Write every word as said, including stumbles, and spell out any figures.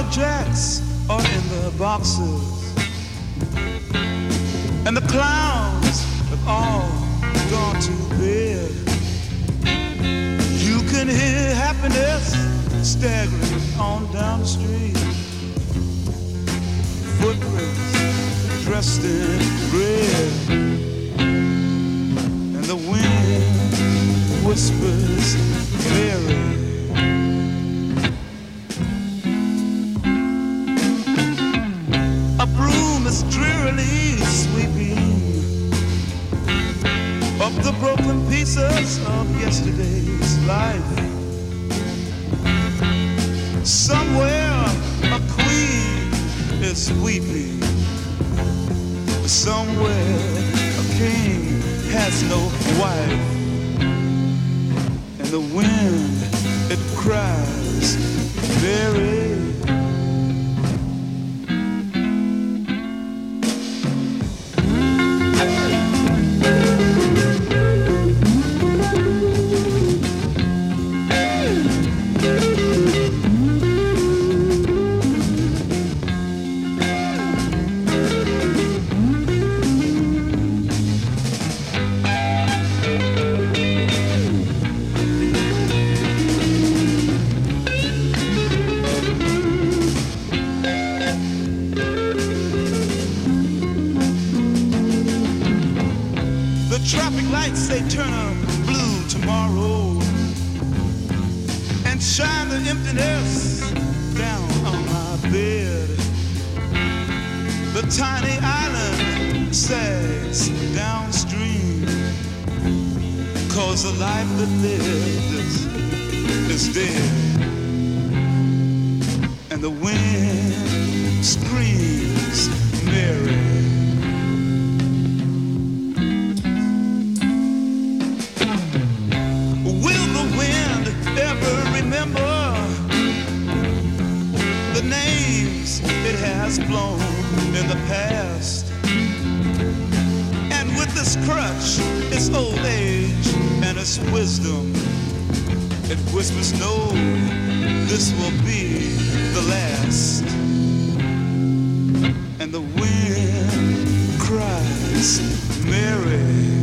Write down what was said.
the jacks are in the boxes, and the clowns have all gone to bed. You can hear happiness staggering on down the street. Footprints dressed in red, and the wind whispers Mary. A broom is drearily sweeping up the broken pieces of yesterday's life. Somewhere a queen is weeping. Somewhere a king has no wife. And the wind, it cries, Mary. Traffic lights, they turn a blue tomorrow and shine the emptiness down on my bed. The tiny island sags downstream, 'cause the life that lived is, is dead. And the wind screams, Mary. The names it has blown in the past, and with this crutch, its old age and its wisdom, it whispers, no, this will be the last. And the wind cries, Mary.